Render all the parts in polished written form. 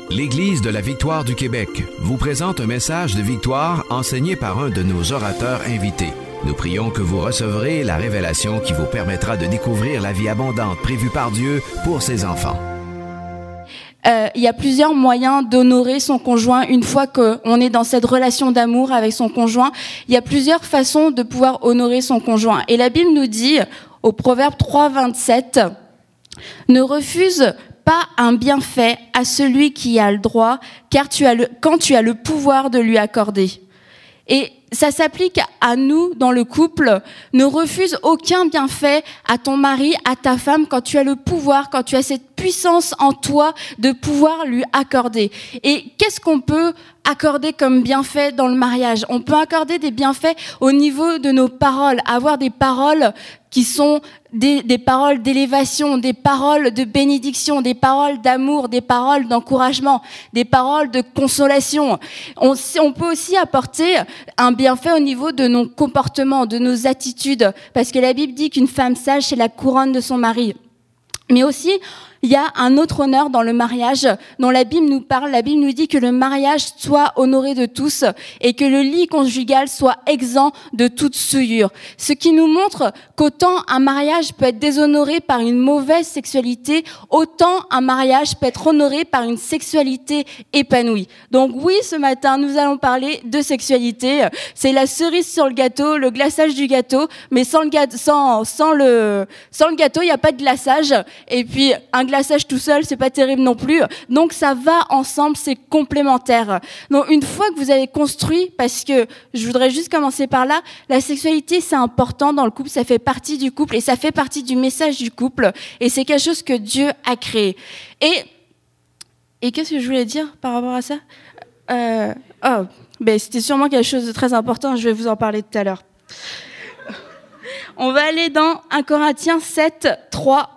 L'Église de la Victoire du Québec vous présente un message de victoire enseigné par un de nos orateurs invités. Nous prions que vous recevrez la révélation qui vous permettra de découvrir la vie abondante prévue par Dieu pour ses enfants. Il y a plusieurs moyens d'honorer son conjoint une fois qu'on est dans cette relation d'amour avec son conjoint. Il y a plusieurs façons de pouvoir honorer son conjoint. Et la Bible nous dit, au Proverbe 3, 27, « Ne refuse pas un bienfait à celui qui a le droit, car quand tu as le pouvoir de lui accorder. » Et ça s'applique à nous dans le couple. Ne refuse aucun bienfait à ton mari, à ta femme, quand tu as le pouvoir, quand tu as cette puissance en toi de pouvoir lui accorder. Et qu'est-ce qu'on peut accorder comme bienfait dans le mariage? On peut accorder des bienfaits au niveau de nos paroles, avoir des paroles qui sont des paroles d'élévation, des paroles de bénédiction, des paroles d'amour, des paroles d'encouragement, des paroles de consolation. On peut aussi apporter un bienfait au niveau de nos comportements, de nos attitudes, parce que la Bible dit qu'une femme sage, c'est la couronne de son mari. Mais aussi, il y a un autre honneur dans le mariage dont la Bible nous parle. La Bible nous dit que le mariage soit honoré de tous et que le lit conjugal soit exempt de toute souillure. Ce qui nous montre qu'autant un mariage peut être déshonoré par une mauvaise sexualité, autant un mariage peut être honoré par une sexualité épanouie. Donc oui, ce matin, nous allons parler de sexualité. C'est la cerise sur le gâteau, le glaçage du gâteau, mais sans le gâteau, il n'y a pas de glaçage. Et puis, un glaçage tout seul, c'est pas terrible non plus. Donc, ça va ensemble, c'est complémentaire. Donc, une fois que vous avez construit, parce que je voudrais juste commencer par là, la sexualité, c'est important dans le couple, ça fait partie du couple et ça fait partie du message du couple. Et c'est quelque chose que Dieu a créé. Et qu'est-ce que je voulais dire par rapport à ça? C'était sûrement quelque chose de très important, je vais vous en parler tout à l'heure. On va aller dans 1 Corinthiens 7, 3.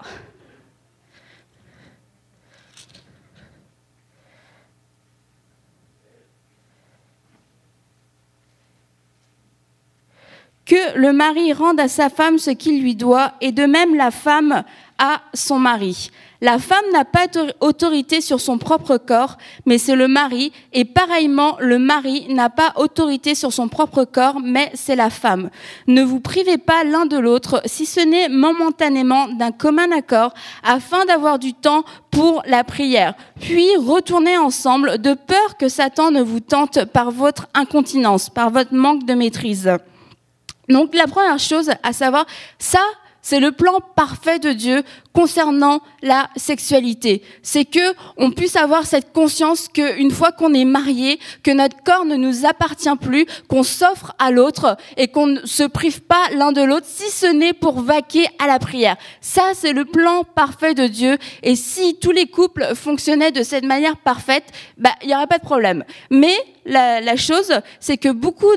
Que le mari rende à sa femme ce qu'il lui doit, et de même la femme à son mari. La femme n'a pas autorité sur son propre corps, mais c'est le mari, et pareillement, le mari n'a pas autorité sur son propre corps, mais c'est la femme. Ne vous privez pas l'un de l'autre, si ce n'est momentanément d'un commun accord, afin d'avoir du temps pour la prière. Puis retournez ensemble, de peur que Satan ne vous tente par votre incontinence, par votre manque de maîtrise. Donc la première chose à savoir, ça, c'est le plan parfait de Dieu concernant la sexualité. C'est que on puisse avoir cette conscience qu'une fois qu'on est marié, que notre corps ne nous appartient plus, qu'on s'offre à l'autre et qu'on ne se prive pas l'un de l'autre, si ce n'est pour vaquer à la prière. Ça, c'est le plan parfait de Dieu. Et si tous les couples fonctionnaient de cette manière parfaite, il n'y aurait pas de problème. Mais la chose, c'est que beaucoup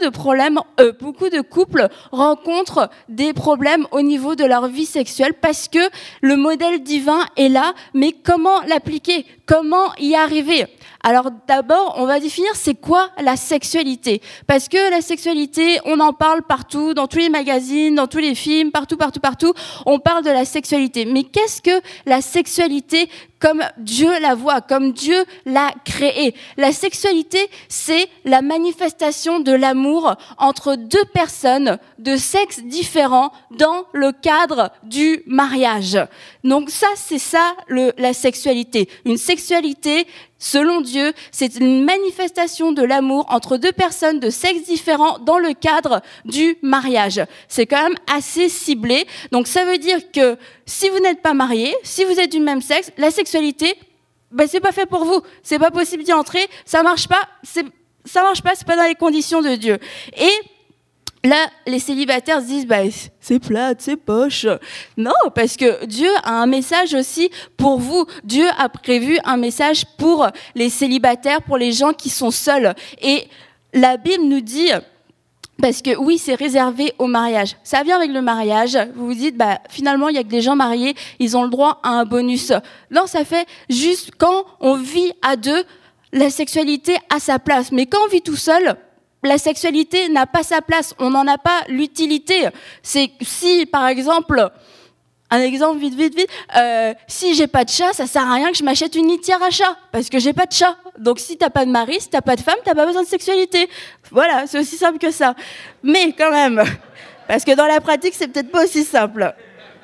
de couples rencontrent des problèmes au niveau de leur vie sexuelle parce que le modèle divin est là, mais comment l'appliquer? Comment y arriver? Alors d'abord, on va définir c'est quoi la sexualité. Parce que la sexualité, on en parle partout, dans tous les magazines, dans tous les films, partout, on parle de la sexualité. Mais qu'est-ce que la sexualité comme Dieu la voit, comme Dieu l'a créée? La sexualité, c'est la manifestation de l'amour entre deux personnes de sexes différents dans le cadre du mariage. Donc ça, c'est ça la sexualité. Une sexualité, selon Dieu, c'est une manifestation de l'amour entre deux personnes de sexes différents dans le cadre du mariage. C'est quand même assez ciblé. Donc ça veut dire que si vous n'êtes pas marié, si vous êtes du même sexe, la sexualité, c'est pas fait pour vous. C'est pas possible d'y entrer. Ça marche pas. C'est pas dans les conditions de Dieu. Et là, les célibataires se disent, c'est plate, c'est poche. Non, parce que Dieu a un message aussi pour vous. Dieu a prévu un message pour les célibataires, pour les gens qui sont seuls. Et la Bible nous dit, parce que oui, c'est réservé au mariage. Ça vient avec le mariage. Vous vous dites, finalement, il y a que des gens mariés, ils ont le droit à un bonus. Non, ça fait juste quand on vit à deux, la sexualité a sa place. Mais quand on vit tout seul, la sexualité n'a pas sa place. On n'en a pas l'utilité. C'est si, par exemple, un exemple vite, si j'ai pas de chat, ça sert à rien que je m'achète une litière à chat, parce que j'ai pas de chat. Donc si t'as pas de mari, si t'as pas de femme, t'as pas besoin de sexualité. Voilà, c'est aussi simple que ça. Mais quand même, parce que dans la pratique, c'est peut-être pas aussi simple.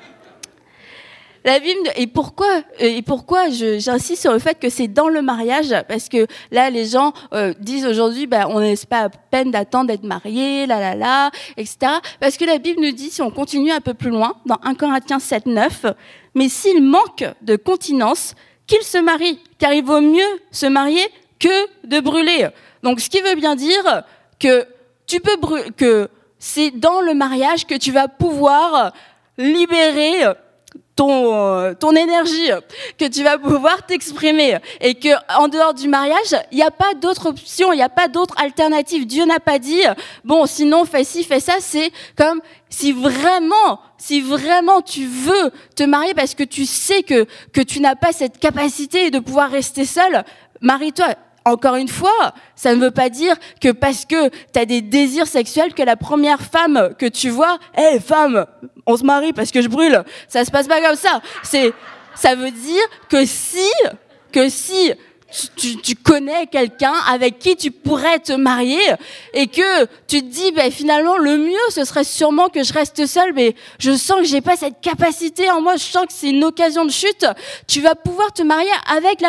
La Bible, et pourquoi j'insiste sur le fait que c'est dans le mariage, parce que là les gens disent aujourd'hui on n'est pas à peine d'attendre d'être marié, etc. Parce que la Bible nous dit, si on continue un peu plus loin, dans 1 Corinthiens 7:9, mais s'il manque de continence, qu'il se marie, car il vaut mieux se marier que de brûler. Donc ce qui veut bien dire que que c'est dans le mariage que tu vas pouvoir libérer ton énergie, que tu vas pouvoir t'exprimer, et que en dehors du mariage, il n'y a pas d'autre option, il n'y a pas d'autre alternative. Dieu n'a pas dit bon, sinon fais ci, fais ça. C'est comme si vraiment tu veux te marier parce que tu sais que tu n'as pas cette capacité de pouvoir rester seul, marie-toi. Encore une fois, ça ne veut pas dire que parce que tu as des désirs sexuels que la première femme que tu vois, femme, on se marie parce que je brûle. Ça se passe pas comme ça. Ça veut dire que si tu connais quelqu'un avec qui tu pourrais te marier et que tu te dis finalement le mieux ce serait sûrement que je reste seule, mais je sens que j'ai pas cette capacité en moi, je sens que c'est une occasion de chute, tu vas pouvoir te marier avec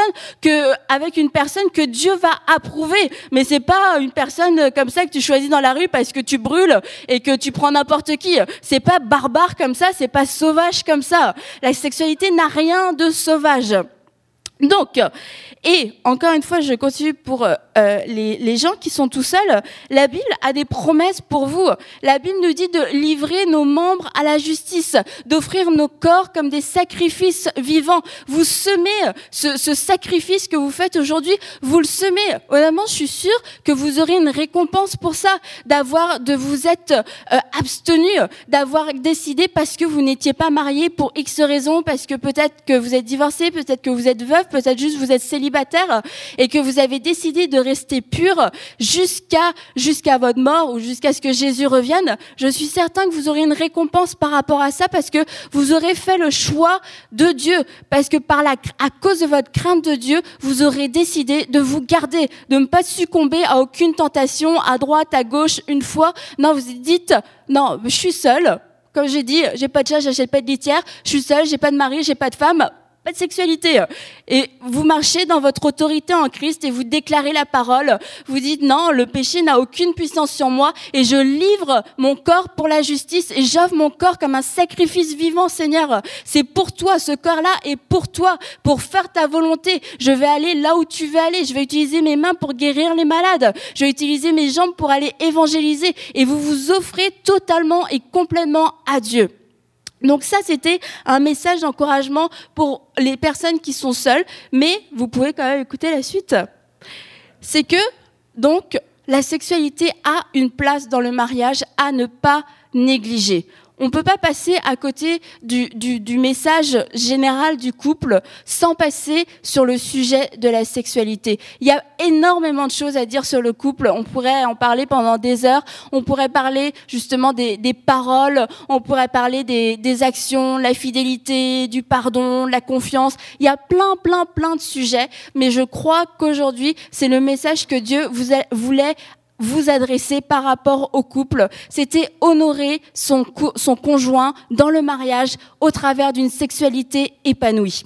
une personne que Dieu va approuver. Mais c'est pas une personne comme ça que tu choisis dans la rue parce que tu brûles et que tu prends n'importe qui. C'est pas barbare comme ça, c'est pas sauvage comme ça. La sexualité n'a rien de sauvage. Donc, et encore une fois, je continue pour les gens qui sont tout seuls. La Bible a des promesses pour vous. La Bible nous dit de livrer nos membres à la justice, d'offrir nos corps comme des sacrifices vivants. Vous semez ce sacrifice que vous faites aujourd'hui, vous le semez. Honnêtement, je suis sûre que vous aurez une récompense pour ça, de vous être abstenu, d'avoir décidé parce que vous n'étiez pas marié pour X raisons, parce que peut-être que vous êtes divorcé, peut-être que vous êtes veuf, peut-être juste vous êtes célibataire et que vous avez décidé de rester pur jusqu'à votre mort ou jusqu'à ce que Jésus revienne. Je suis certain que vous aurez une récompense par rapport à ça parce que vous aurez fait le choix de Dieu, parce que à cause de votre crainte de Dieu, vous aurez décidé de vous garder, de ne pas succomber à aucune tentation, à droite, à gauche, une fois. Non, vous dites, non, je suis seule. Comme j'ai dit, j'ai pas de chat, j'achète pas de litière, je suis seule, j'ai pas de mari, j'ai pas de femme. Pas de sexualité. Et vous marchez dans votre autorité en Christ et vous déclarez la parole. Vous dites non, le péché n'a aucune puissance sur moi et je livre mon corps pour la justice et j'offre mon corps comme un sacrifice vivant, Seigneur. C'est pour toi, ce corps-là est pour toi, pour faire ta volonté. Je vais aller là où tu veux aller. Je vais utiliser mes mains pour guérir les malades. Je vais utiliser mes jambes pour aller évangéliser. Et vous vous offrez totalement et complètement à Dieu. Donc ça, c'était un message d'encouragement pour les personnes qui sont seules, mais vous pouvez quand même écouter la suite. C'est que, donc, la sexualité a une place dans le mariage à ne pas négliger. On ne peut pas passer à côté du message général du couple sans passer sur le sujet de la sexualité. Il y a énormément de choses à dire sur le couple. On pourrait en parler pendant des heures. On pourrait parler justement des paroles. On pourrait parler des actions, la fidélité, du pardon, la confiance. Il y a plein de sujets. Mais je crois qu'aujourd'hui, c'est le message que Dieu voulait vous adresser par rapport au couple. C'était honorer son conjoint dans le mariage au travers d'une sexualité épanouie.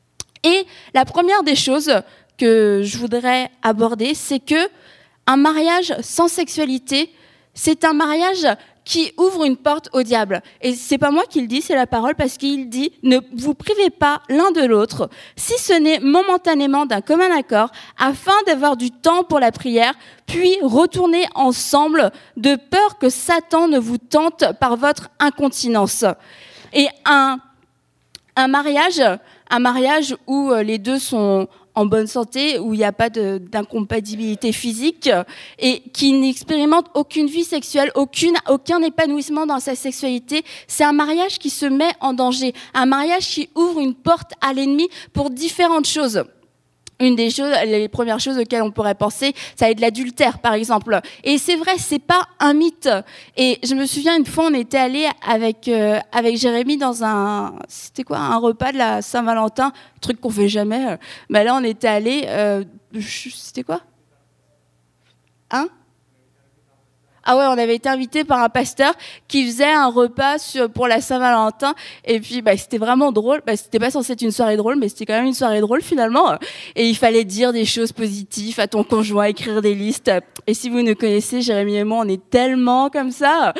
Et la première des choses que je voudrais aborder, c'est que un mariage sans sexualité, c'est un mariage qui ouvre une porte au diable. Et c'est pas moi qui le dis, c'est la parole, parce qu'il dit « Ne vous privez pas l'un de l'autre, si ce n'est momentanément d'un commun accord, afin d'avoir du temps pour la prière, puis retournez ensemble, de peur que Satan ne vous tente par votre incontinence. » Et un mariage où les deux sont en bonne santé, où il n'y a pas d'incompatibilité physique et qui n'expérimente aucune vie sexuelle, aucun épanouissement dans sa sexualité, c'est un mariage qui se met en danger, un mariage qui ouvre une porte à l'ennemi pour différentes choses. les premières choses auxquelles on pourrait penser, ça va être l'adultère, par exemple. Et c'est vrai, c'est pas un mythe. Et je me souviens, une fois, on était allé avec Jérémy dans un repas de la Saint-Valentin, truc qu'on fait jamais. Mais là, on était allé, c'était quoi? Ah ouais, on avait été invité par un pasteur qui faisait un repas pour la Saint-Valentin. Et puis, c'était vraiment drôle. C'était pas censé être une soirée drôle, mais c'était quand même une soirée drôle finalement. Et il fallait dire des choses positives à ton conjoint, écrire des listes. Et si vous nous connaissez, Jérémy et moi, on est tellement comme ça.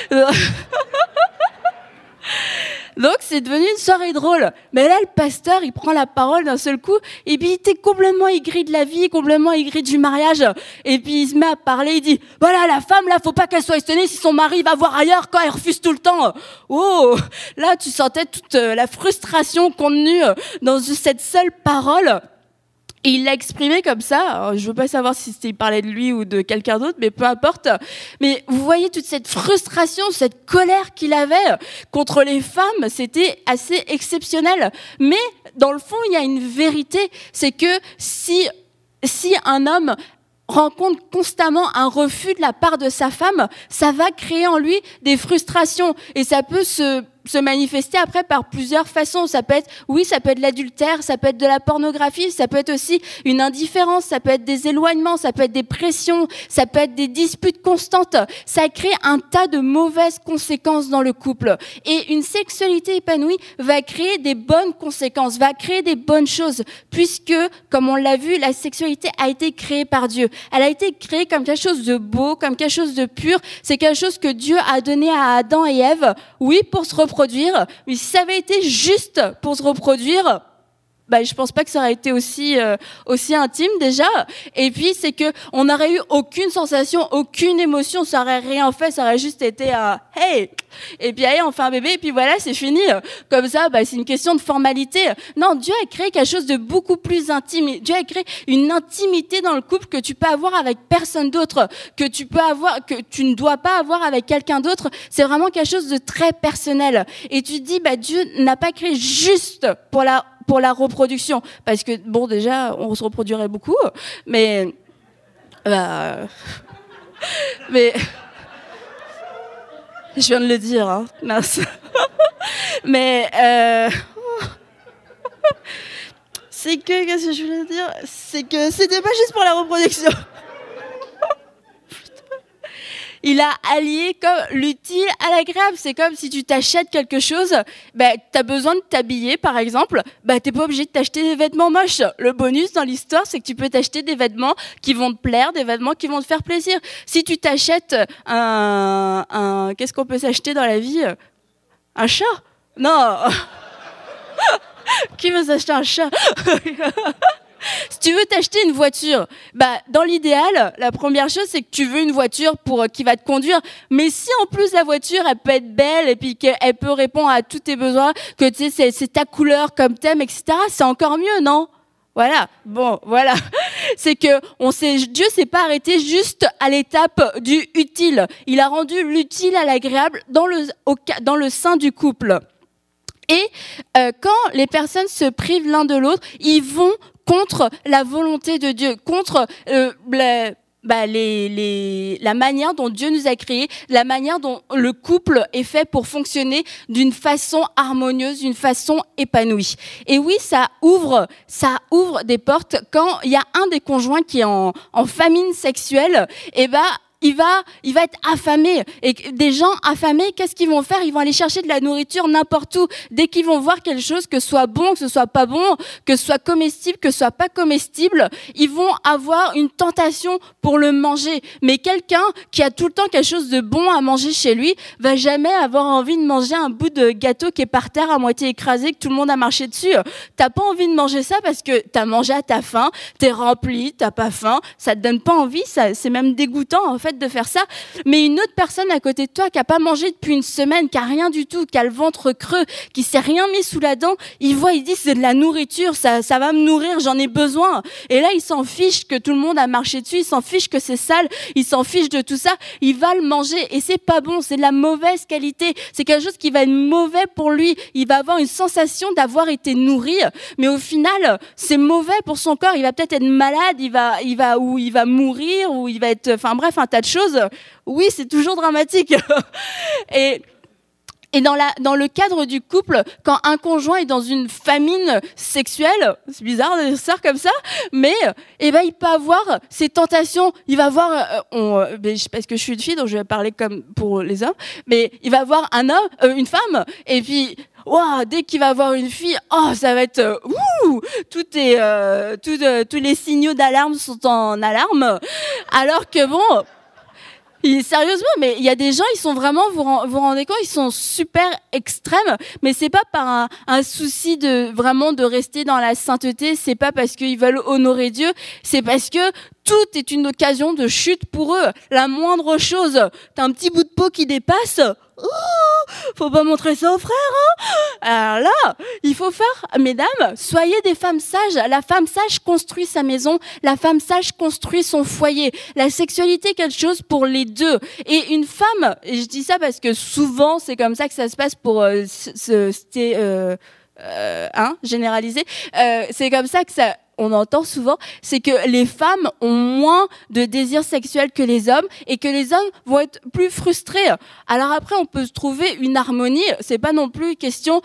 Donc, c'est devenu une soirée drôle. Mais là, le pasteur, il prend la parole d'un seul coup, et puis il était complètement aigri de la vie, complètement aigri du mariage. Et puis, il se met à parler, il dit, voilà, la femme, là, faut pas qu'elle soit étonnée si son mari va voir ailleurs quand elle refuse tout le temps. Oh! Là, tu sentais toute la frustration contenue dans cette seule parole. Et il l'a exprimé comme ça. Alors, je veux pas savoir si il parlait de lui ou de quelqu'un d'autre, mais peu importe. Mais vous voyez toute cette frustration, cette colère qu'il avait contre les femmes, c'était assez exceptionnel. Mais dans le fond, il y a une vérité, c'est que si un homme rencontre constamment un refus de la part de sa femme, ça va créer en lui des frustrations et ça peut se manifester après par plusieurs façons. Ça peut être de l'adultère, ça peut être de la pornographie, ça peut être aussi une indifférence, ça peut être des éloignements, ça peut être des pressions, ça peut être des disputes constantes. Ça crée un tas de mauvaises conséquences dans le couple. Et une sexualité épanouie va créer des bonnes conséquences, va créer des bonnes choses, puisque, comme on l'a vu, la sexualité a été créée par Dieu. Elle a été créée comme quelque chose de beau, comme quelque chose de pur. C'est quelque chose que Dieu a donné à Adam et Ève, oui, pour se reproduire, mais si ça avait été juste pour se reproduire, je pense pas que ça aurait été aussi intime déjà. Et puis c'est que on n'aurait eu aucune sensation, aucune émotion, ça aurait rien fait, ça aurait juste été hey, et puis allez, on fait un bébé et puis voilà, c'est fini. Comme ça, c'est une question de formalité. Non, Dieu a créé quelque chose de beaucoup plus intime. Dieu a créé une intimité dans le couple que tu peux avoir avec personne d'autre, que tu ne dois pas avoir avec quelqu'un d'autre. C'est vraiment quelque chose de très personnel. Et tu te dis, Dieu n'a pas créé juste pour la reproduction, parce que déjà on se reproduirait beaucoup, mais je viens de le dire, mince. Mais c'est que qu'est-ce que je voulais dire, c'est que c'était pas juste pour la reproduction. Il a allié comme l'utile à l'agréable. C'est comme si tu t'achètes quelque chose, t'as besoin de t'habiller, par exemple, t'es pas obligé de t'acheter des vêtements moches. Le bonus dans l'histoire, c'est que tu peux t'acheter des vêtements qui vont te plaire, des vêtements qui vont te faire plaisir. Si tu t'achètes qu'est-ce qu'on peut s'acheter dans la vie? Un chat? Non. Qui veut s'acheter un chat? Si tu veux t'acheter une voiture, dans l'idéal, la première chose, c'est que tu veux une voiture qui va te conduire. Mais si en plus la voiture, elle peut être belle et puis qu'elle peut répondre à tous tes besoins, que tu sais, c'est ta couleur comme thème, etc., c'est encore mieux, non? Voilà. Bon, voilà. C'est que Dieu s'est pas arrêté juste à l'étape du utile. Il a rendu l'utile à l'agréable dans le sein du couple. Et quand les personnes se privent l'un de l'autre, ils vont contre la volonté de Dieu, contre la manière dont Dieu nous a créés, la manière dont le couple est fait pour fonctionner d'une façon harmonieuse, d'une façon épanouie. Et oui, ça ouvre des portes quand il y a un des conjoints qui est en famine sexuelle, il va être affamé. Et des gens affamés, qu'est-ce qu'ils vont faire? Ils vont aller chercher de la nourriture n'importe où. Dès qu'ils vont voir quelque chose, que ce soit bon, que ce soit pas bon, que ce soit comestible, que ce soit pas comestible, ils vont avoir une tentation pour le manger. Mais quelqu'un qui a tout le temps quelque chose de bon à manger chez lui va jamais avoir envie de manger un bout de gâteau qui est par terre à moitié écrasé, que tout le monde a marché dessus. T'as pas envie de manger ça parce que t'as mangé à ta faim, t'es rempli, t'as pas faim, ça te donne pas envie, c'est même dégoûtant en fait. fait de faire ça, mais une autre personne à côté de toi qui a pas mangé depuis une semaine, qui a rien du tout, qui a le ventre creux, qui s'est rien mis sous la dent, il voit, il dit c'est de la nourriture, ça va me nourrir, j'en ai besoin. Et là, il s'en fiche que tout le monde a marché dessus, il s'en fiche que c'est sale, il s'en fiche de tout ça, il va le manger et c'est pas bon, c'est de la mauvaise qualité, c'est quelque chose qui va être mauvais pour lui, il va avoir une sensation d'avoir été nourri, mais au final, c'est mauvais pour son corps, il va peut-être être malade, il va mourir, ou il va être, enfin bref, un tas de choses. Oui, c'est toujours dramatique. Et dans le cadre du couple, quand un conjoint est dans une famine sexuelle, c'est bizarre de dire ça comme ça, mais il peut avoir ces tentations. Il va avoir, parce que je suis une fille, donc je vais parler comme pour les hommes, mais il va avoir un homme, une femme, et puis wow, dès qu'il va avoir une fille, ça va être tous les signaux d'alarme sont en alarme, alors que bon. Sérieusement, mais il y a des gens, ils sont vraiment, vous rendez compte, ils sont super extrêmes, mais c'est pas par un souci de rester dans la sainteté, c'est pas parce qu'ils veulent honorer Dieu, c'est parce que tout est une occasion de chute pour eux. La moindre chose, t'as un petit bout de peau qui dépasse, faut pas montrer ça aux frères, Alors là, il faut faire, mesdames, soyez des femmes sages. La femme sage construit sa maison, la femme sage construit son foyer. La sexualité est quelque chose pour les deux. Et une femme, et je dis ça parce que souvent c'est comme ça que ça se passe pour généraliser, c'est comme ça que ça... On entend souvent, c'est que les femmes ont moins de désir sexuel que les hommes et que les hommes vont être plus frustrés. Alors après, on peut se trouver une harmonie. C'est pas non plus question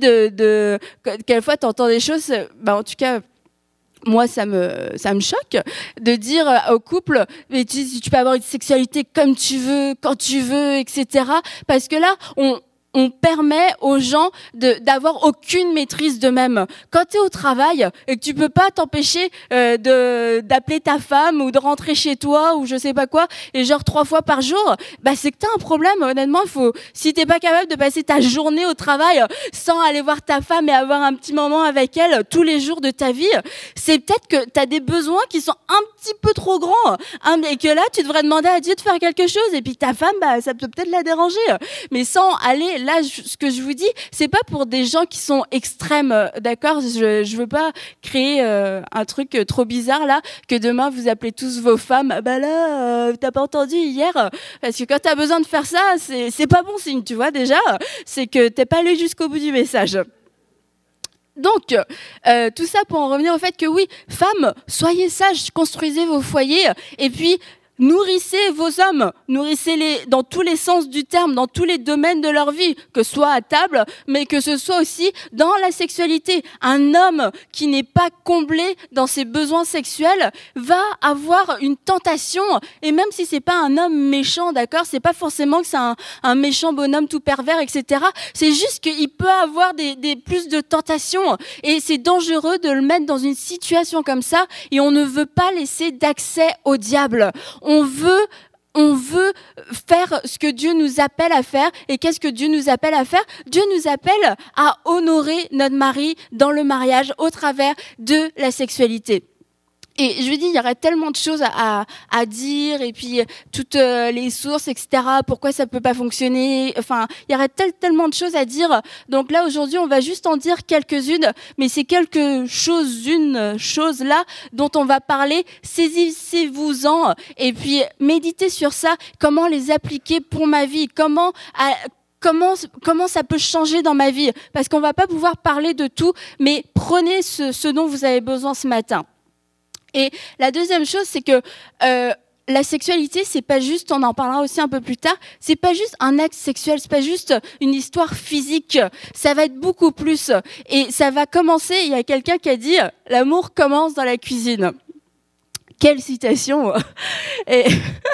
de quelquefois t'entends des choses. En tout cas, moi, ça me choque de dire au couple, mais tu peux avoir une sexualité comme tu veux, quand tu veux, etc. Parce que là, on permet aux gens d'avoir aucune maîtrise d'eux-mêmes. Quand tu es au travail et que tu peux pas t'empêcher d'appeler ta femme ou de rentrer chez toi ou je sais pas quoi, et genre 3 fois par jour, c'est que tu as un problème. Honnêtement, si t'es pas capable de passer ta journée au travail sans aller voir ta femme et avoir un petit moment avec elle tous les jours de ta vie, c'est peut-être que tu as des besoins qui sont un petit peu trop grands, et que là, tu devrais demander à Dieu de faire quelque chose, et puis ta femme, ça peut peut-être la déranger. Mais sans aller... Là, ce que je vous dis, c'est pas pour des gens qui sont extrêmes, d'accord ? Je veux pas créer un truc trop bizarre là, que demain vous appelez tous vos femmes. T'as pas entendu hier ? Parce que quand t'as besoin de faire ça, c'est pas bon signe, tu vois déjà. C'est que t'es pas allé jusqu'au bout du message. Donc, tout ça pour en revenir au fait que oui, femmes, soyez sages, construisez vos foyers, et puis nourrissez vos hommes, nourrissez-les dans tous les sens du terme, dans tous les domaines de leur vie, que ce soit à table, mais que ce soit aussi dans la sexualité. Un homme qui n'est pas comblé dans ses besoins sexuels va avoir une tentation, et même si c'est pas un homme méchant, d'accord, c'est pas forcément que c'est un méchant bonhomme tout pervers, etc. C'est juste qu'il peut avoir des plus de tentations, et c'est dangereux de le mettre dans une situation comme ça, et on ne veut pas laisser d'accès au diable. On veut faire ce que Dieu nous appelle à faire. Et qu'est-ce que Dieu nous appelle à faire ? Dieu nous appelle à honorer notre mari dans le mariage au travers de la sexualité. Et je lui dis, il y aurait tellement de choses à dire, et puis toutes les sources, etc., pourquoi ça peut pas fonctionner, enfin, il y aurait tellement de choses à dire. Donc là, aujourd'hui, on va juste en dire quelques-unes, mais c'est une chose là dont on va parler, saisissez-vous-en, et puis méditez sur ça, comment les appliquer pour ma vie, comment ça peut changer dans ma vie, parce qu'on va pas pouvoir parler de tout, mais prenez ce dont vous avez besoin ce matin. Et la deuxième chose, c'est que la sexualité, c'est pas juste, on en parlera aussi un peu plus tard, c'est pas juste un acte sexuel, c'est pas juste une histoire physique, ça va être beaucoup plus. Et ça va commencer, il y a quelqu'un qui a dit, l'amour commence dans la cuisine. Quelle citation. Et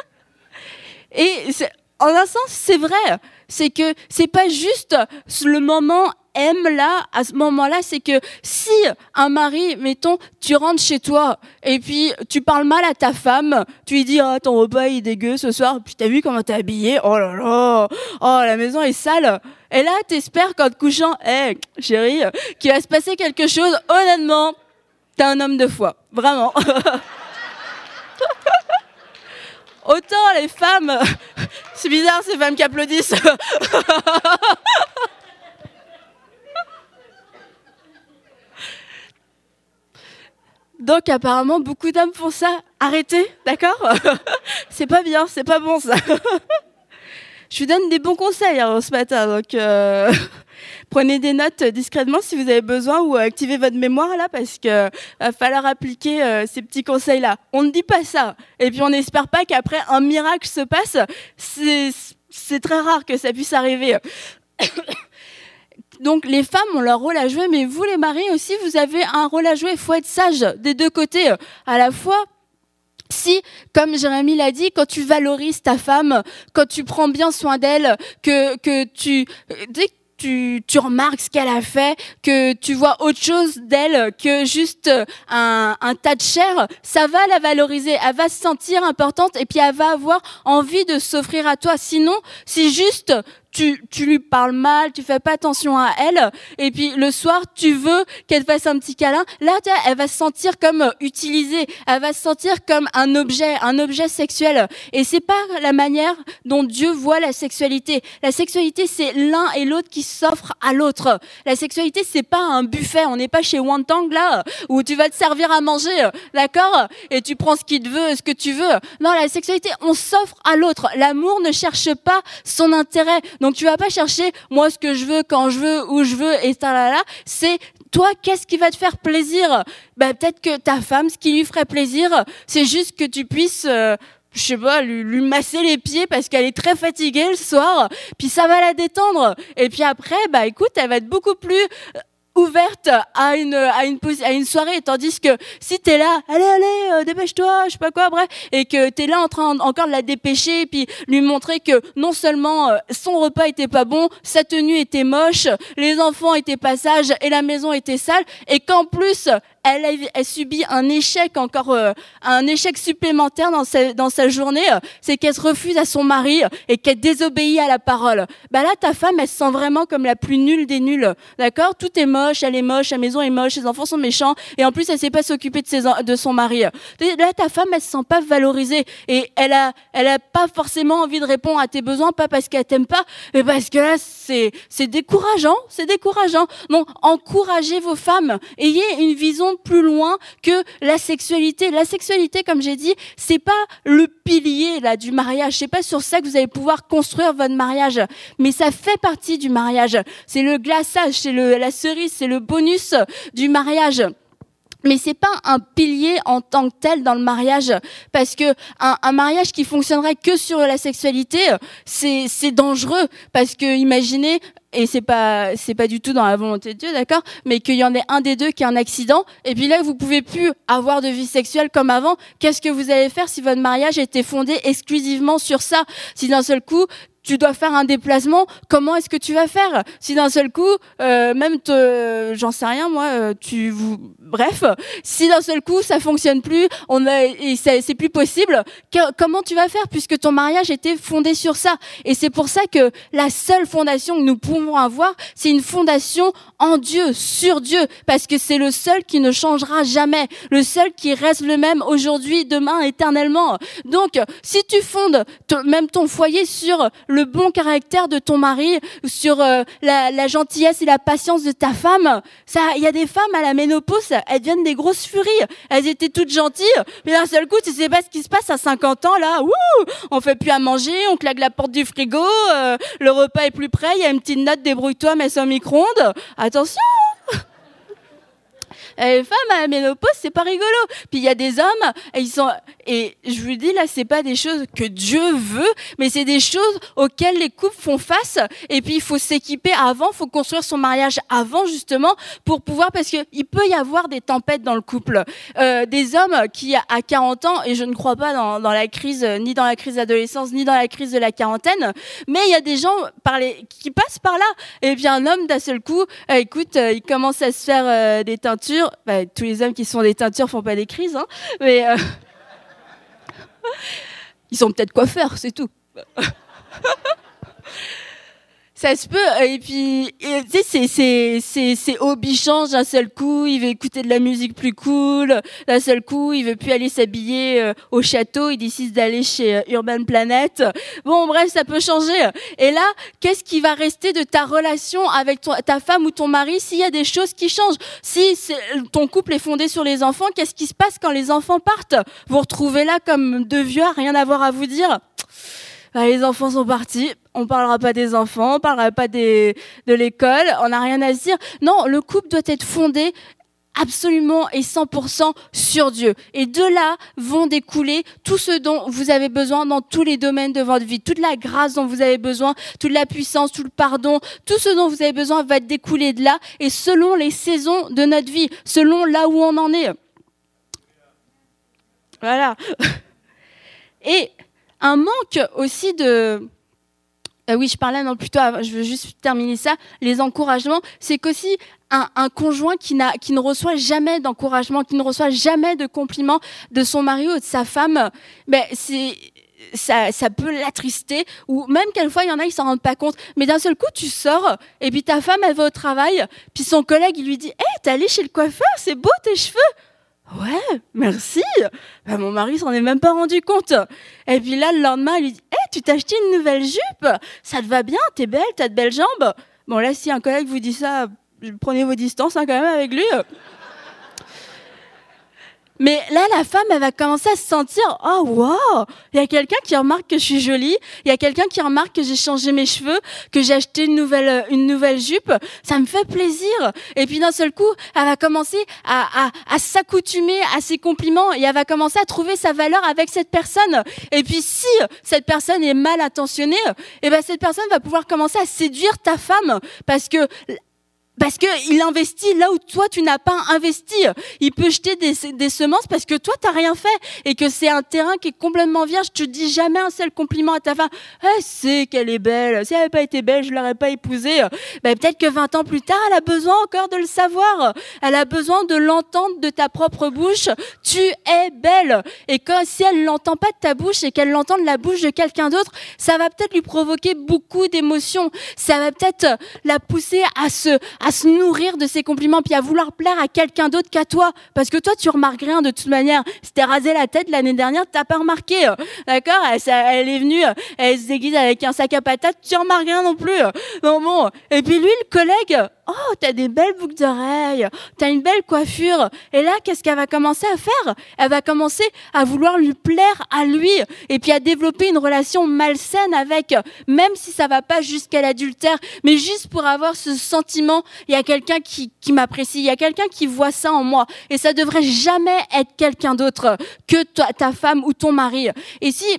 en un sens, c'est vrai, c'est que c'est pas juste le moment là, à ce moment-là, c'est que si un mari, mettons, tu rentres chez toi et puis tu parles mal à ta femme, tu lui dis ton repas il est dégueu ce soir, puis t'as vu comment t'es habillée, oh là là, oh la maison est sale. Et là, t'espères qu'en te couchant, chérie, qu'il va se passer quelque chose. Honnêtement, t'es un homme de foi, vraiment. autant les femmes, c'est bizarre ces femmes qui applaudissent. Donc apparemment beaucoup d'hommes font ça. Arrêtez, d'accord? C'est pas bien, c'est pas bon ça. Je vous donne des bons conseils ce matin, donc prenez des notes discrètement si vous avez besoin ou activez votre mémoire là parce que va falloir appliquer ces petits conseils là. On ne dit pas ça et puis on n'espère pas qu'après un miracle se passe. C'est très rare que ça puisse arriver. Donc les femmes ont leur rôle à jouer, mais vous les maris aussi, vous avez un rôle à jouer. Il faut être sage des deux côtés à la fois. Si, comme Jérémie l'a dit, quand tu valorises ta femme, quand tu prends bien soin d'elle, que tu remarques ce qu'elle a fait, que tu vois autre chose d'elle que juste un tas de chair, ça va la valoriser, elle va se sentir importante et puis elle va avoir envie de s'offrir à toi. Sinon, si juste tu lui parles mal, tu fais pas attention à elle, et puis le soir, tu veux qu'elle te fasse un petit câlin, là, elle va se sentir comme utilisée, elle va se sentir comme un objet sexuel. Et c'est pas la manière dont Dieu voit la sexualité. La sexualité, c'est l'un et l'autre qui s'offrent à l'autre. La sexualité, c'est pas un buffet. On n'est pas chez Wantang, là, où tu vas te servir à manger, d'accord? Et tu prends ce qu'il te veut, ce que tu veux. Non, la sexualité, on s'offre à l'autre. L'amour ne cherche pas son intérêt. Donc tu vas pas chercher moi ce que je veux, quand je veux, où je veux et ça là. C'est toi, qu'est-ce qui va te faire plaisir? Peut-être que ta femme, ce qui lui ferait plaisir, c'est juste que tu puisses je sais pas, lui masser les pieds parce qu'elle est très fatiguée le soir, puis ça va la détendre. Et puis après, écoute, elle va être beaucoup plus ouverte à une soirée, tandis que si t'es là, allez, dépêche-toi, je sais pas quoi, bref, et que t'es là en train encore de la dépêcher, et puis lui montrer que non seulement son repas était pas bon, sa tenue était moche, les enfants étaient pas sages et la maison était sale, et qu'en plus elle subit un échec un échec supplémentaire dans sa journée, c'est qu'elle se refuse à son mari et qu'elle désobéit à la parole. Là, ta femme, elle se sent vraiment comme la plus nulle des nulles, d'accord? Tout est moche, la maison est moche, les enfants sont méchants, et en plus, elle sait pas s'occuper de son mari. Là, ta femme, elle se sent pas valorisée, et elle a pas forcément envie de répondre à tes besoins, pas parce qu'elle t'aime pas, mais parce que là, c'est décourageant, Donc, encouragez vos femmes, ayez une vision plus loin que la sexualité. La sexualité, comme j'ai dit, c'est pas le pilier là du mariage. C'est pas sur ça que vous allez pouvoir construire votre mariage, mais ça fait partie du mariage. C'est le glaçage, c'est la cerise, c'est le bonus du mariage. Mais c'est pas un pilier en tant que tel dans le mariage, parce que un mariage qui fonctionnerait que sur la sexualité, c'est dangereux, parce que imaginez, et c'est pas du tout dans la volonté de Dieu, d'accord, mais qu'il y en ait un des deux qui a un accident, et puis là vous pouvez plus avoir de vie sexuelle comme avant. Qu'est-ce que vous allez faire si votre mariage était fondé exclusivement sur ça? Si d'un seul coup tu dois faire un déplacement, comment est-ce que tu vas faire? Si d'un seul coup, j'en sais rien moi, bref, si d'un seul coup ça fonctionne plus, c'est plus possible, comment tu vas faire puisque ton mariage était fondé sur ça? Et c'est pour ça que la seule fondation que nous pouvons avoir, c'est une fondation en Dieu, sur Dieu, parce que c'est le seul qui ne changera jamais, le seul qui reste le même aujourd'hui, demain, éternellement. Donc, si tu fondes même ton foyer sur le bon caractère de ton mari, sur la gentillesse et la patience de ta femme, il y a des femmes à la ménopause, elles deviennent des grosses furies. Elles étaient toutes gentilles, mais d'un seul coup, tu sais pas ce qui se passe à 50 ans là. On fait plus à manger, on claque la porte du frigo, le repas est plus prêt, il y a une petite note, débrouille-toi, mets ça au micro-ondes. Attention. Les femmes à la ménopause, c'est pas rigolo. Puis il y a des hommes, et je vous dis là, c'est pas des choses que Dieu veut, mais c'est des choses auxquelles les couples font face. Et puis il faut s'équiper avant, faut construire son mariage avant justement pour pouvoir, parce que il peut y avoir des tempêtes dans le couple. Des hommes qui à 40 ans, et je ne crois pas dans la crise, ni dans la crise d'adolescence, ni dans la crise de la quarantaine, mais il y a des gens qui passent par là. Et puis un homme d'un seul coup, il commence à se faire des teintures. Tous les hommes qui se font des teintures font pas des crises, hein, mais ils sont peut-être coiffeurs, c'est tout. Ça se peut, et puis, tu sais, ses hobbies changent d'un seul coup, il veut écouter de la musique plus cool, d'un seul coup, il veut plus aller s'habiller au château, il décide d'aller chez Urban Planet. Bon, bref, ça peut changer. Et là, qu'est-ce qui va rester de ta relation avec ta femme ou ton mari s'il y a des choses qui changent? Si ton couple est fondé sur les enfants, qu'est-ce qui se passe quand les enfants partent? Vous vous retrouvez là comme deux vieux, rien à voir à vous dire. Bah, les enfants sont partis, on parlera pas des enfants, on parlera pas de l'école, on n'a rien à se dire. Non, le couple doit être fondé absolument et 100% sur Dieu. Et de là vont découler tout ce dont vous avez besoin dans tous les domaines de votre vie. Toute la grâce dont vous avez besoin, toute la puissance, tout le pardon, tout ce dont vous avez besoin va découler de là et selon les saisons de notre vie, selon là où on en est. Voilà. Et un manque aussi de... oui, je parlais plutôt, je veux juste terminer ça, les encouragements, c'est qu'aussi un conjoint qui ne reçoit jamais d'encouragement, qui ne reçoit jamais de compliments de son mari ou de sa femme, ben ça peut l'attrister, ou même quelquefois il y en a qui s'en rendent pas compte, mais d'un seul coup tu sors et puis ta femme elle va au travail, puis son collègue il lui dit t'es allé chez le coiffeur, c'est beau tes cheveux. Ouais, merci. Ben, mon mari s'en est même pas rendu compte. Et puis là, le lendemain, il lui dit tu t'as acheté une nouvelle jupe, ça te va bien, t'es belle, t'as de belles jambes. Bon, là, si un collègue vous dit ça, prenez vos distances quand même avec lui. Mais là, la femme, elle va commencer à se sentir « Oh, wow, il y a quelqu'un qui remarque que je suis jolie, il y a quelqu'un qui remarque que j'ai changé mes cheveux, que j'ai acheté une nouvelle jupe, ça me fait plaisir. » Et puis d'un seul coup, elle va commencer à s'accoutumer à ses compliments et elle va commencer à trouver sa valeur avec cette personne. Et puis si cette personne est mal intentionnée, eh ben cette personne va pouvoir commencer à séduire ta femme parce qu'il investit là où toi, tu n'as pas investi. Il peut jeter des semences parce que toi, tu n'as rien fait et que c'est un terrain qui est complètement vierge. Tu ne dis jamais un seul compliment à ta femme. Elle sait qu'elle est belle. Si elle n'avait pas été belle, je ne l'aurais pas épousée. Ben, peut-être que 20 ans plus tard, elle a besoin encore de le savoir. Elle a besoin de l'entendre de ta propre bouche. Tu es belle. Et si elle ne l'entend pas de ta bouche et qu'elle l'entend de la bouche de quelqu'un d'autre, ça va peut-être lui provoquer beaucoup d'émotions. Ça va peut-être la pousser à se nourrir de ses compliments puis à vouloir plaire à quelqu'un d'autre qu'à toi parce que toi tu remarques rien de toute manière. Si t'es rasé la tête l'année dernière, t'as pas remarqué, d'accord? Elle est venue, elle se déguise avec un sac à patates, tu remarques rien non plus. Non bon. Et puis lui, le collègue, oh t'as des belles boucles d'oreilles, t'as une belle coiffure. Et là, qu'est-ce qu'elle va commencer à faire? Elle va commencer à vouloir lui plaire à lui et puis à développer une relation malsaine avec, même si ça va pas jusqu'à l'adultère, mais juste pour avoir ce sentiment. Il y a quelqu'un qui m'apprécie, il y a quelqu'un qui voit ça en moi. Et ça devrait jamais être quelqu'un d'autre que ta femme ou ton mari. Et si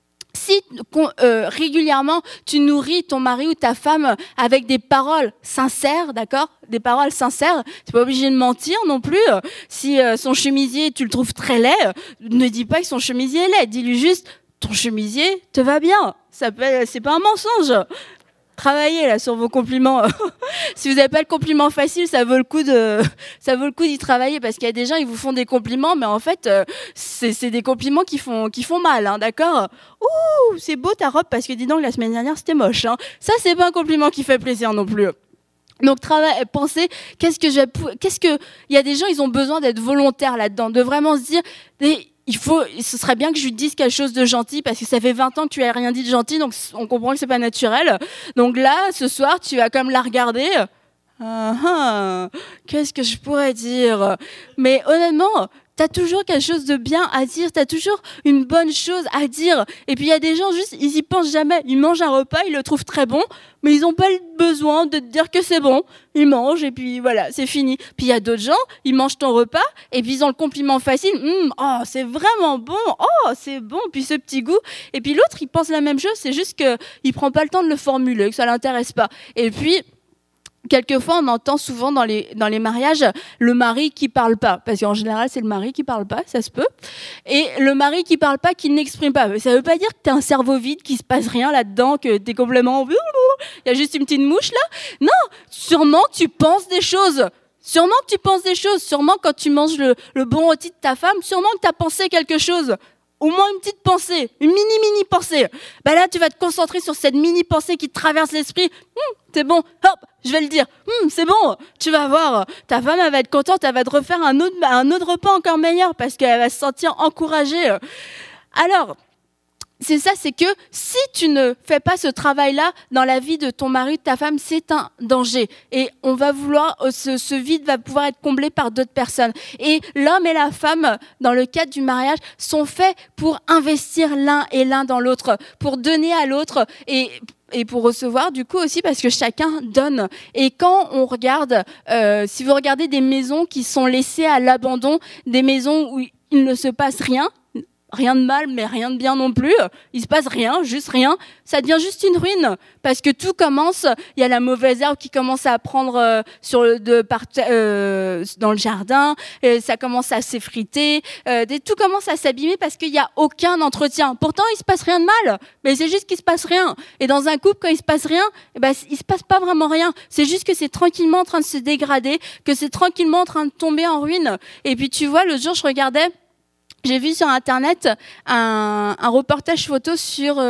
régulièrement tu nourris ton mari ou ta femme avec des paroles sincères, d'accord? Des paroles sincères, t'es pas obligé de mentir non plus. Si son chemisier, tu le trouves très laid, ne dis pas que son chemisier est laid. Dis-lui juste, ton chemisier te va bien. C'est pas un mensonge. Travaillez là sur vos compliments. Si vous n'avez pas le compliment facile, ça vaut le coup d'y travailler parce qu'il y a des gens, ils vous font des compliments, mais en fait, c'est des compliments qui font mal, hein, d'accord? Ouh, c'est beau ta robe parce que dis donc la semaine dernière c'était moche, hein. Ça c'est pas un compliment qui fait plaisir non plus. Donc pensez, il y a des gens, ils ont besoin d'être volontaires là-dedans, de vraiment se dire, ce serait bien que je lui dise quelque chose de gentil parce que ça fait 20 ans que tu n'as rien dit de gentil, donc on comprend que c'est pas naturel. Donc là, ce soir, tu vas comme la regarder. Qu'est-ce que je pourrais dire? Mais honnêtement, t'as toujours quelque chose de bien à dire, t'as toujours une bonne chose à dire. Et puis il y a des gens, juste, ils y pensent jamais. Ils mangent un repas, ils le trouvent très bon, mais ils n'ont pas besoin de te dire que c'est bon. Ils mangent et puis voilà, c'est fini. Puis il y a d'autres gens, ils mangent ton repas et puis ils ont le compliment facile. Oh, c'est vraiment bon. Oh, c'est bon. Puis ce petit goût. Et puis l'autre, il pense la même chose, c'est juste qu'il prend pas le temps de le formuler, que ça l'intéresse pas. Et puis quelquefois, on entend souvent dans les mariages le mari qui parle pas, parce qu'en général, c'est le mari qui parle pas, ça se peut. Et le mari qui parle pas, qui n'exprime pas. Ça veut pas dire que t'as un cerveau vide, qu'il se passe rien là-dedans, que t'es complètement... Il y a juste une petite mouche là. Non, sûrement que tu penses des choses. Sûrement que tu penses des choses. Sûrement quand tu manges le bon rôti de ta femme, sûrement que t'as pensé quelque chose. au moins une petite pensée, une mini pensée. Là, tu vas te concentrer sur cette mini pensée qui te traverse l'esprit. C'est bon, hop, je vais le dire. C'est bon, tu vas voir. Ta femme, elle va être contente, elle va te refaire un autre repas encore meilleur parce qu'elle va se sentir encouragée. Alors, c'est ça, c'est que si tu ne fais pas ce travail-là dans la vie de ton mari, de ta femme, c'est un danger. Et on va vouloir, ce vide va pouvoir être comblé par d'autres personnes. Et l'homme et la femme, dans le cadre du mariage, sont faits pour investir l'un et l'un dans l'autre, pour donner à l'autre et pour recevoir, du coup aussi, parce que chacun donne. Et quand on regarde, si vous regardez des maisons qui sont laissées à l'abandon, des maisons où il ne se passe rien de mal, mais rien de bien non plus. Il se passe rien, juste rien. Ça devient juste une ruine. Parce que tout commence, il y a la mauvaise herbe qui commence à prendre dans le jardin, ça commence à s'effriter, tout commence à s'abîmer parce qu'il n'y a aucun entretien. Pourtant, il se passe rien de mal, mais c'est juste qu'il se passe rien. Et dans un couple, quand il se passe rien, il se passe pas vraiment rien. C'est juste que c'est tranquillement en train de se dégrader, que c'est tranquillement en train de tomber en ruine. Et puis tu vois, l'autre jour, j'ai vu sur Internet un reportage photo sur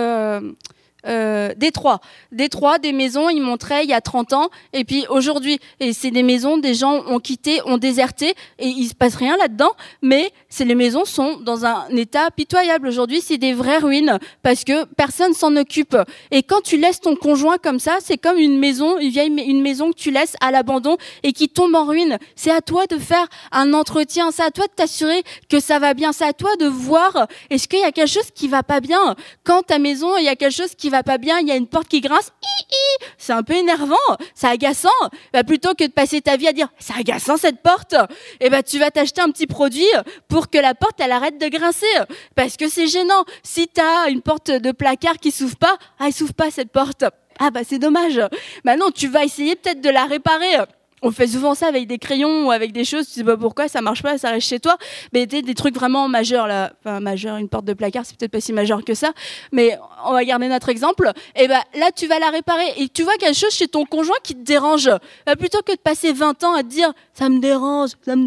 Détroit, des maisons, ils montraient il y a 30 ans, et puis aujourd'hui, et c'est des maisons, des gens ont quitté, ont déserté, et il se passe rien là-dedans, mais les maisons sont dans un état pitoyable. Aujourd'hui, c'est des vraies ruines, parce que personne s'en occupe. Et quand tu laisses ton conjoint comme ça, c'est comme une maison, une maison que tu laisses à l'abandon et qui tombe en ruine. C'est à toi de faire un entretien, c'est à toi de t'assurer que ça va bien, c'est à toi de voir, est-ce qu'il y a quelque chose qui va pas bien? Quand ta maison, il y a quelque chose qui va pas bien, il y a une porte qui grince, c'est un peu énervant, c'est agaçant. Plutôt que de passer ta vie à dire c'est agaçant cette porte, tu vas t'acheter un petit produit pour que la porte elle arrête de grincer, parce que c'est gênant. Si tu as une porte de placard qui s'ouvre pas, elle s'ouvre pas cette porte. C'est dommage. Non, tu vas essayer peut-être de la réparer. On fait souvent ça avec des crayons ou avec des choses, tu sais pas pourquoi, ça marche pas, ça reste chez toi. Mais des trucs vraiment majeurs, là. Enfin, majeur, une porte de placard, c'est peut-être pas si majeur que ça. Mais on va garder notre exemple. Là, tu vas la réparer. Et tu vois quelque chose chez ton conjoint qui te dérange. Plutôt que de passer 20 ans à te dire, ça me dérange.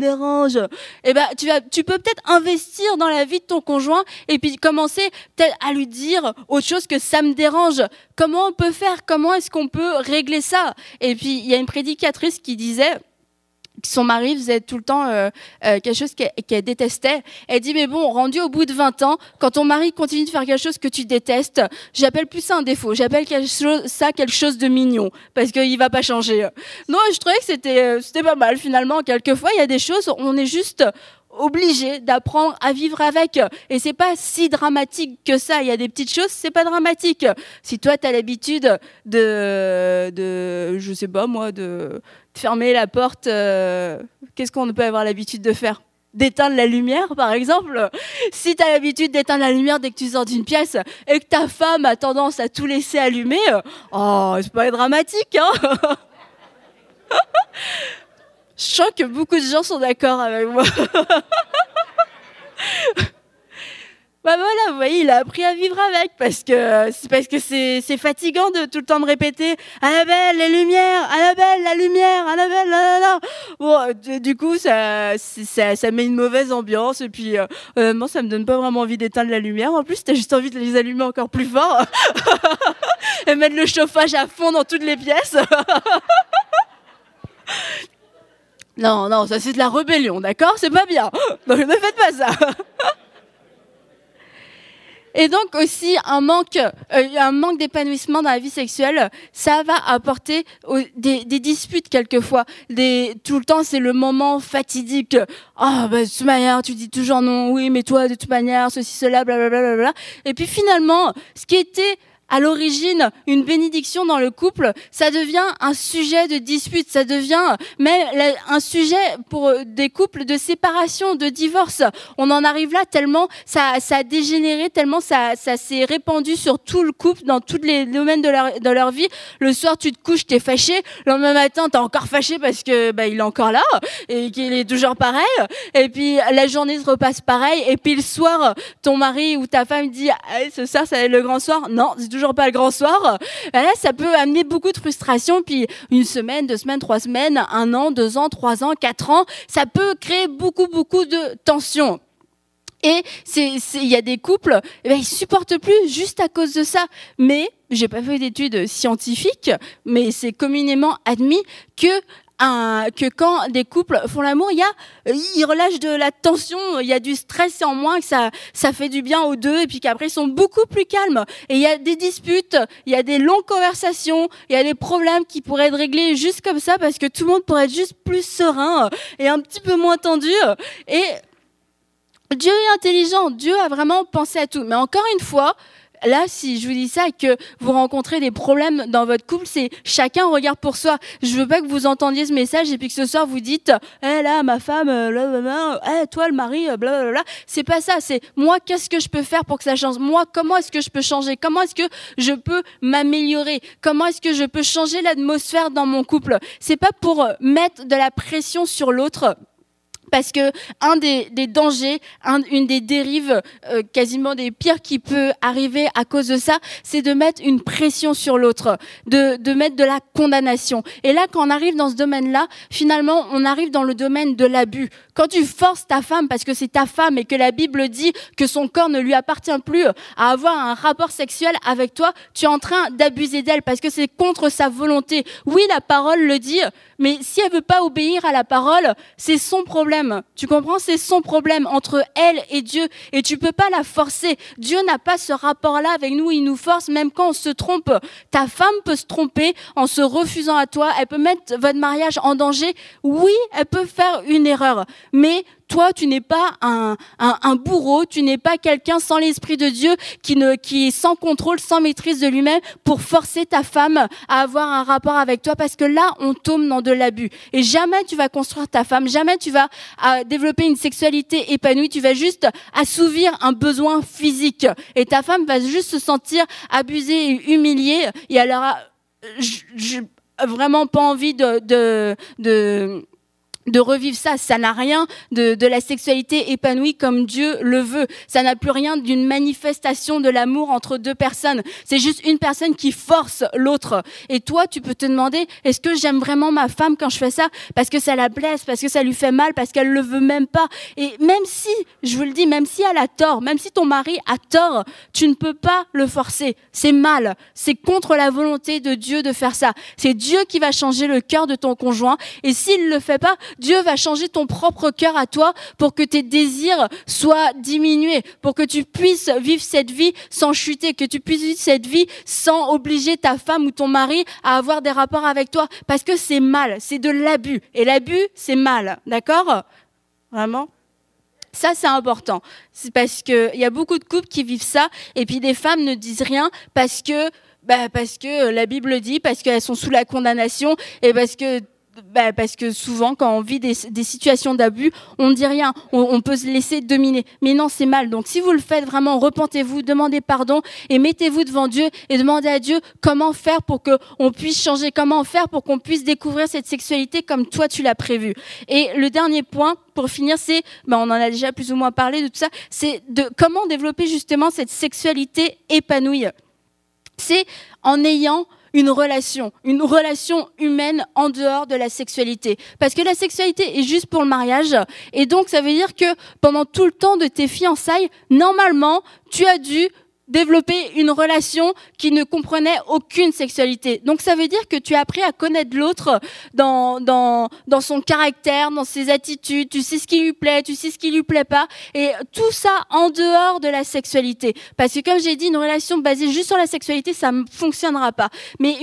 Tu peux peut-être investir dans la vie de ton conjoint et puis commencer peut-être à lui dire autre chose que ça me dérange. Comment on peut faire? Comment est-ce qu'on peut régler ça? Et puis, il y a une prédicatrice qui disait que son mari faisait tout le temps quelque chose qu'elle détestait. Elle dit, mais bon, rendu au bout de 20 ans, quand ton mari continue de faire quelque chose que tu détestes, j'appelle plus ça un défaut, j'appelle ça quelque chose de mignon, parce qu'il va pas changer. Non, je trouvais que c'était pas mal, finalement. Quelquefois, il y a des choses, on est juste obligé d'apprendre à vivre avec, et c'est pas si dramatique que ça. Il y a des petites choses, c'est pas dramatique. Si toi t'as l'habitude de je sais pas moi, de fermer la porte, qu'est-ce qu'on peut avoir l'habitude de faire? D'éteindre la lumière, par exemple. Si tu as l'habitude d'éteindre la lumière dès que tu sors d'une pièce et que ta femme a tendance à tout laisser allumer, c'est pas dramatique, hein. Je sens que beaucoup de gens sont d'accord avec moi. Voilà, vous voyez, il a appris à vivre avec, parce que c'est fatigant de tout le temps me répéter Annabelle, les lumières, Annabelle, la lumière, Annabelle, là. Bon, du coup, ça met une mauvaise ambiance, et puis moi, ça me donne pas vraiment envie d'éteindre la lumière. En plus, t'as juste envie de les allumer encore plus fort et mettre le chauffage à fond dans toutes les pièces. Non, ça c'est de la rébellion, d'accord? C'est pas bien. Donc ne faites pas ça. Et donc aussi un manque d'épanouissement dans la vie sexuelle, ça va apporter des disputes quelquefois. Tout le temps, c'est le moment fatidique. De toute manière, tu dis toujours non, oui, mais toi, de toute manière, ceci, cela, blablabla. Et puis finalement, ce qui était à l'origine une bénédiction dans le couple, ça devient un sujet de dispute, ça devient même un sujet pour des couples de séparation, de divorce. On en arrive là tellement ça a dégénéré, tellement ça s'est répandu sur tout le couple, dans tous les domaines de leur vie. Le soir, tu te couches, t'es fâché. Le lendemain matin, t'es encore fâché parce que il est encore là et qu'il est toujours pareil. Et puis la journée se repasse pareil. Et puis le soir, ton mari ou ta femme dit ce soir, ça va être le grand soir. Non, c'est toujours pas le grand soir. Là, ça peut amener beaucoup de frustration. Puis une semaine, 2 semaines, 3 semaines, 1 an, 2 ans, 3 ans, 4 ans, ça peut créer beaucoup de tensions. Et il y a des couples, ils supportent plus juste à cause de ça. Mais j'ai pas fait d'études scientifiques, mais c'est communément admis que quand des couples font l'amour, ils relâchent de la tension, il y a du stress en moins, que ça fait du bien aux deux, et puis qu'après ils sont beaucoup plus calmes. Et il y a des disputes, il y a des longues conversations, il y a des problèmes qui pourraient être réglés juste comme ça, parce que tout le monde pourrait être juste plus serein et un petit peu moins tendu. Et Dieu est intelligent, Dieu a vraiment pensé à tout. Mais encore une fois, là, si je vous dis ça et que vous rencontrez des problèmes dans votre couple, c'est chacun regarde pour soi. Je veux pas que vous entendiez ce message et puis que ce soir vous dites là, ma femme, toi, le mari, blablabla. C'est pas ça. C'est moi, qu'est-ce que je peux faire pour que ça change? Moi, comment est-ce que je peux changer? Comment est-ce que je peux m'améliorer? Comment est-ce que je peux changer l'atmosphère dans mon couple? C'est pas pour mettre de la pression sur l'autre. Parce que un des dangers, une des dérives quasiment des pires qui peut arriver à cause de ça, c'est de mettre une pression sur l'autre, de mettre de la condamnation. Et là, quand on arrive dans ce domaine-là, finalement, on arrive dans le domaine de l'abus. Quand tu forces ta femme parce que c'est ta femme et que la Bible dit que son corps ne lui appartient plus à avoir un rapport sexuel avec toi, tu es en train d'abuser d'elle parce que c'est contre sa volonté. Oui, la parole le dit, mais si elle veut pas obéir à la parole, c'est son problème. Tu comprends? C'est son problème entre elle et Dieu. Et tu peux pas la forcer. Dieu n'a pas ce rapport-là avec nous. Il nous force même quand on se trompe. Ta femme peut se tromper en se refusant à toi. Elle peut mettre votre mariage en danger. Oui, elle peut faire une erreur. Mais toi, tu n'es pas un bourreau, tu n'es pas quelqu'un sans l'Esprit de Dieu qui est sans contrôle, sans maîtrise de lui-même pour forcer ta femme à avoir un rapport avec toi parce que là, on tombe dans de l'abus. Et jamais tu vas construire ta femme, jamais tu vas développer une sexualité épanouie, tu vas juste assouvir un besoin physique. Et ta femme va juste se sentir abusée et humiliée et elle aura vraiment pas envie de revivre ça. Ça n'a rien de la sexualité épanouie comme Dieu le veut. Ça n'a plus rien d'une manifestation de l'amour entre deux personnes. C'est juste une personne qui force l'autre. Et toi, tu peux te demander, est-ce que j'aime vraiment ma femme quand je fais ça? Parce que ça la blesse, parce que ça lui fait mal, parce qu'elle le veut même pas. Et même si, je vous le dis, même si elle a tort, même si ton mari a tort, tu ne peux pas le forcer. C'est mal. C'est contre la volonté de Dieu de faire ça. C'est Dieu qui va changer le cœur de ton conjoint. Et s'il le fait pas, Dieu va changer ton propre cœur à toi pour que tes désirs soient diminués, pour que tu puisses vivre cette vie sans chuter, que tu puisses vivre cette vie sans obliger ta femme ou ton mari à avoir des rapports avec toi. Parce que c'est mal, c'est de l'abus. Et l'abus, c'est mal. D'accord? Vraiment? Ça, c'est important. C'est parce qu'il y a beaucoup de couples qui vivent ça et puis des femmes ne disent rien parce que la Bible dit, parce qu'elles sont sous la condamnation et parce que souvent, quand on vit des situations d'abus, on ne dit rien, on peut se laisser dominer. Mais non, c'est mal. Donc, si vous le faites vraiment, repentez-vous, demandez pardon et mettez-vous devant Dieu et demandez à Dieu comment faire pour qu'on puisse changer, comment faire pour qu'on puisse découvrir cette sexualité comme toi, tu l'as prévu. Et le dernier point, pour finir, c'est, on en a déjà plus ou moins parlé de tout ça, c'est de comment développer justement cette sexualité épanouie. C'est en ayant une relation humaine en dehors de la sexualité. Parce que la sexualité est juste pour le mariage. Et donc, ça veut dire que pendant tout le temps de tes fiançailles, normalement, tu as dû développer une relation qui ne comprenait aucune sexualité. Donc ça veut dire que tu as appris à connaître l'autre dans son caractère, dans ses attitudes, tu sais ce qui lui plaît, tu sais ce qui lui plaît pas, et tout ça en dehors de la sexualité. Parce que comme j'ai dit, une relation basée juste sur la sexualité, ça ne fonctionnera pas. Mais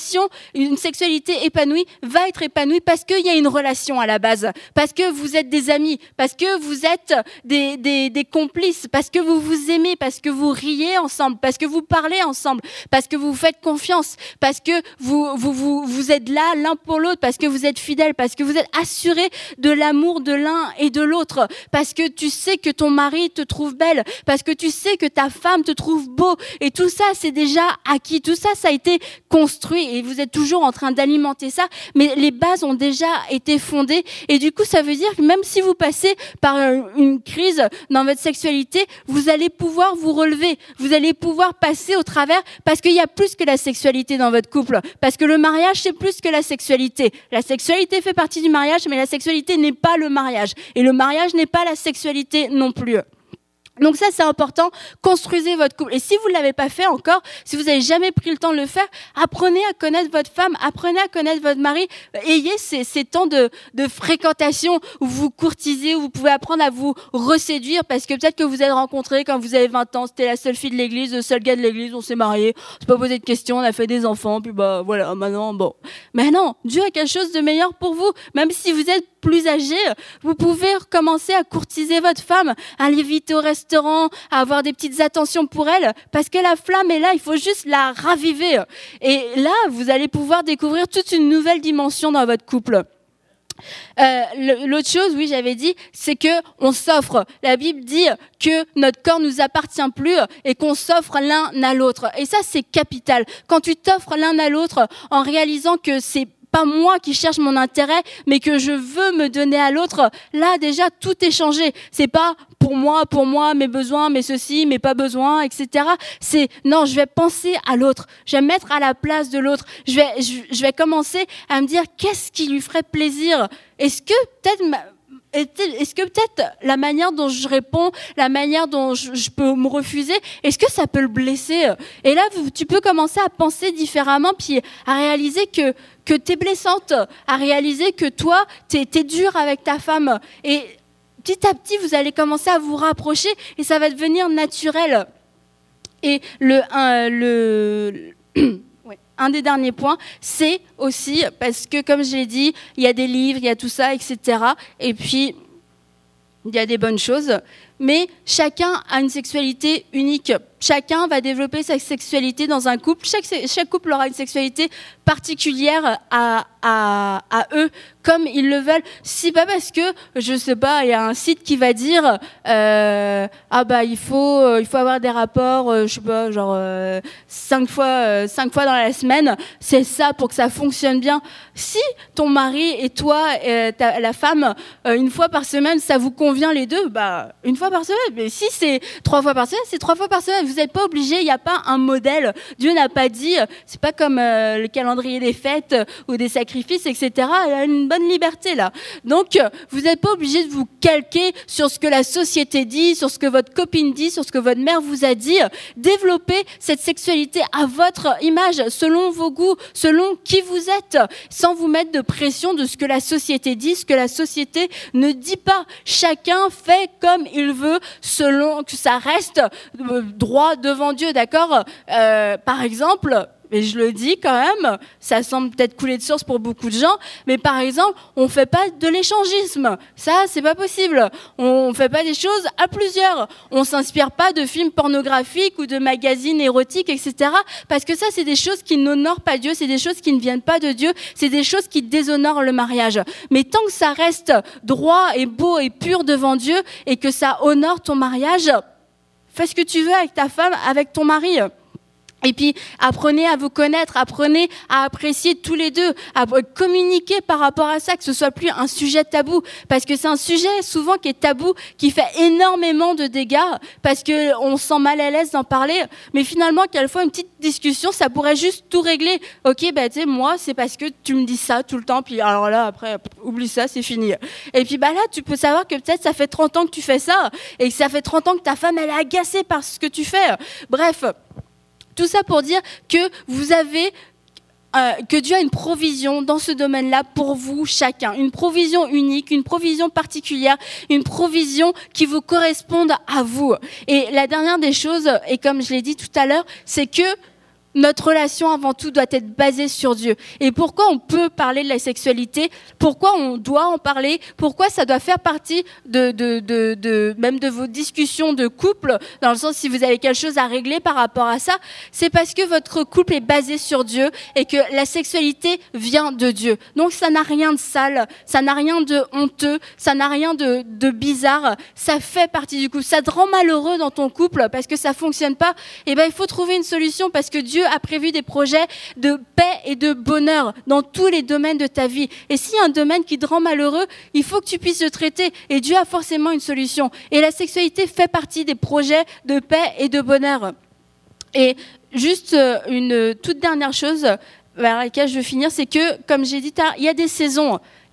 une sexualité épanouie va être épanouie parce qu'il y a une relation à la base, parce que vous êtes des amis, parce que vous êtes des complices, parce que vous vous aimez, parce que vous riez ensemble, parce que vous parlez ensemble, parce que vous vous faites confiance, parce que vous êtes là l'un pour l'autre, parce que vous êtes fidèles, parce que vous êtes assurés de l'amour de l'un et de l'autre, parce que tu sais que ton mari te trouve belle, parce que tu sais que ta femme te trouve beau, et tout ça c'est déjà acquis, tout ça ça a été construit et vous êtes toujours en train d'alimenter ça, mais les bases ont déjà été fondées et du coup ça veut dire que même si vous passez par une crise dans votre sexualité, vous allez pouvoir vous relever, vous allez pouvoir passer au travers parce qu'il y a plus que la sexualité dans votre couple. Parce que le mariage, c'est plus que la sexualité. La sexualité fait partie du mariage, mais la sexualité n'est pas le mariage. Et le mariage n'est pas la sexualité non plus. Donc ça, c'est important. Construisez votre couple. Et si vous ne l'avez pas fait encore, si vous n'avez jamais pris le temps de le faire, apprenez à connaître votre femme, apprenez à connaître votre mari. Ayez ces temps de fréquentation où vous courtisez, où vous pouvez apprendre à vous reséduire, parce que peut-être que vous êtes rencontrés quand vous avez 20 ans, c'était la seule fille de l'église, le seul gars de l'église, on s'est mariés, on s'est pas posé de questions, on a fait des enfants, puis voilà, maintenant, bon. Mais non, Dieu a quelque chose de meilleur pour vous. Même si vous êtes plus âgé, vous pouvez recommencer à courtiser votre femme, à l'inviter au restaurant, à avoir des petites attentions pour elle, parce que la flamme est là, il faut juste la raviver. Et là, vous allez pouvoir découvrir toute une nouvelle dimension dans votre couple. L'autre chose, oui, j'avais dit, c'est que on s'offre. La Bible dit que notre corps nous appartient plus et qu'on s'offre l'un à l'autre. Et ça, c'est capital. Quand tu t'offres l'un à l'autre en réalisant que c'est pas moi qui cherche mon intérêt, mais que je veux me donner à l'autre, là déjà tout est changé. C'est pas pour moi, mes besoins, mes ceci, mes pas besoins, etc. C'est non, je vais penser à l'autre, je vais me mettre à la place de l'autre, je vais commencer à me dire qu'est-ce qui lui ferait plaisir. Est-ce que peut-être la manière dont je réponds, la manière dont je peux me refuser, est-ce que ça peut le blesser? Et là, tu peux commencer à penser différemment, puis à réaliser que t'es blessante, à réaliser que toi, t'es dur avec ta femme. Et petit à petit, vous allez commencer à vous rapprocher et ça va devenir naturel. Et un des derniers points, c'est aussi, parce que comme je l'ai dit, il y a des livres, il y a tout ça, etc. Et puis, il y a des bonnes choses. Mais chacun a une sexualité unique. Chacun va développer sa sexualité dans un couple. Chaque couple aura une sexualité particulière à eux, comme ils le veulent. Si pas parce que, je sais pas, il y a un site qui va dire il faut avoir des rapports, je sais pas, genre 5 fois dans la semaine. C'est ça pour que ça fonctionne bien. Si ton mari et toi, la femme, une fois par semaine, ça vous convient les deux, une fois par semaine. Mais si c'est 3 fois par semaine, c'est 3 fois par semaine. Vous n'êtes pas obligé, il n'y a pas un modèle. Dieu n'a pas dit, c'est pas comme le calendrier des fêtes ou des sacrifices, etc. Il y a une bonne liberté là. Donc, vous n'êtes pas obligé de vous calquer sur ce que la société dit, sur ce que votre copine dit, sur ce que votre mère vous a dit. Développez cette sexualité à votre image, selon vos goûts, selon qui vous êtes, sans vous mettre de pression de ce que la société dit, ce que la société ne dit pas. Chacun fait comme il veut, selon que ça reste droit devant Dieu, d'accord? Par exemple, et je le dis quand même, ça semble peut-être couler de source pour beaucoup de gens, mais par exemple, on fait pas de l'échangisme. Ça, c'est pas possible. On fait pas des choses à plusieurs. On s'inspire pas de films pornographiques ou de magazines érotiques, etc. Parce que ça, c'est des choses qui n'honorent pas Dieu, c'est des choses qui ne viennent pas de Dieu, c'est des choses qui déshonorent le mariage. Mais tant que ça reste droit et beau et pur devant Dieu et que ça honore ton mariage, fais ce que tu veux avec ta femme, avec ton mari. Et puis, apprenez à vous connaître, apprenez à apprécier tous les deux, à communiquer par rapport à ça, que ce soit plus un sujet tabou. Parce que c'est un sujet souvent qui est tabou, qui fait énormément de dégâts, parce qu'on se sent mal à l'aise d'en parler. Mais finalement, quelquefois, une petite discussion, ça pourrait juste tout régler. Ok, tu sais, moi, c'est parce que tu me dis ça tout le temps, puis alors là, après, oublie ça, c'est fini. Et puis là, tu peux savoir que peut-être ça fait 30 ans que tu fais ça, et que ça fait 30 ans que ta femme, elle est agacée par ce que tu fais. Bref. Tout ça pour dire que que Dieu a une provision dans ce domaine-là pour vous chacun. Une provision unique, une provision particulière, une provision qui vous corresponde à vous. Et la dernière des choses, et comme je l'ai dit tout à l'heure, c'est que notre relation, avant tout, doit être basée sur Dieu. Et pourquoi on peut parler de la sexualité? Pourquoi on doit en parler? Pourquoi ça doit faire partie même de vos discussions de couple, dans le sens si vous avez quelque chose à régler par rapport à ça? C'est parce que votre couple est basé sur Dieu et que la sexualité vient de Dieu. Donc ça n'a rien de sale, ça n'a rien de honteux, ça n'a rien de bizarre. Ça fait partie du couple. Ça te rend malheureux dans ton couple parce que ça fonctionne pas. Et il faut trouver une solution parce que Dieu a prévu des projets de paix et de bonheur dans tous les domaines de ta vie. Et s'il y a un domaine qui te rend malheureux, il faut que tu puisses le traiter. Et Dieu a forcément une solution. Et la sexualité fait partie des projets de paix et de bonheur. Et juste une toute dernière chose vers laquelle je veux finir, c'est que, comme j'ai dit, il y a des saisons. Il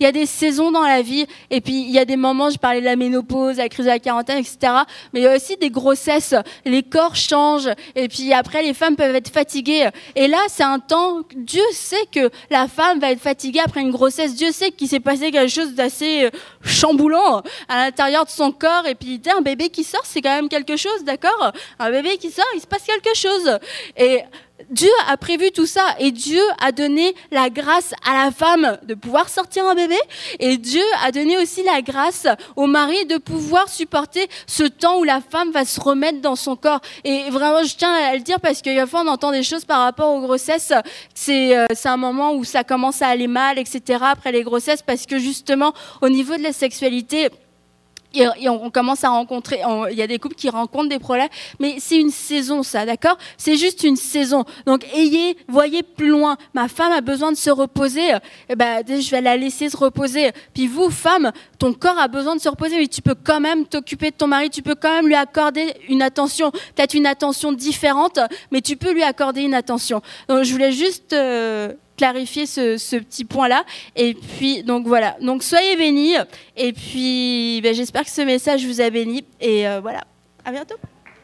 y a des saisons dans la vie, et puis il y a des moments, je parlais de la ménopause, la crise de la quarantaine, etc. Mais il y a aussi des grossesses, les corps changent, et puis après les femmes peuvent être fatiguées. Et là, c'est un temps, Dieu sait que la femme va être fatiguée après une grossesse, Dieu sait qu'il s'est passé quelque chose d'assez chamboulant à l'intérieur de son corps, et puis un bébé qui sort, c'est quand même quelque chose, d'accord? Un bébé qui sort, il se passe quelque chose. Et Dieu a prévu tout ça, et Dieu a donné la grâce à la femme de pouvoir sortir un bébé, et Dieu a donné aussi la grâce au mari de pouvoir supporter ce temps où la femme va se remettre dans son corps. Et vraiment, je tiens à le dire parce qu'il y a fois on entend des choses par rapport aux grossesses, c'est un moment où ça commence à aller mal, etc. après les grossesses, parce que justement, au niveau de la sexualité, et on commence à rencontrer, il y a des couples qui rencontrent des problèmes, mais c'est une saison, ça, d'accord? C'est juste une saison. Donc, voyez plus loin. Ma femme a besoin de se reposer. Je vais la laisser se reposer. Puis vous, femme, ton corps a besoin de se reposer, mais tu peux quand même t'occuper de ton mari. Tu peux quand même lui accorder une attention, peut-être une attention différente, mais tu peux lui accorder une attention. Donc, je voulais juste clarifier ce petit point-là. Et puis, donc voilà. Donc, soyez bénis. Et puis, j'espère que ce message vous a bénis. Et voilà. À bientôt.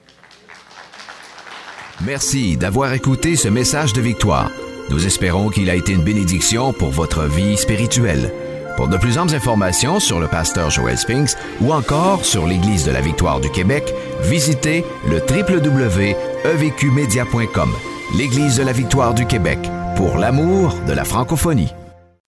Merci d'avoir écouté ce message de victoire. Nous espérons qu'il a été une bénédiction pour votre vie spirituelle. Pour de plus amples informations sur le pasteur Joel Spinks ou encore sur l'Église de la Victoire du Québec, visitez le www.evqmedia.com. L'Église de la Victoire du Québec, pour l'amour de la francophonie.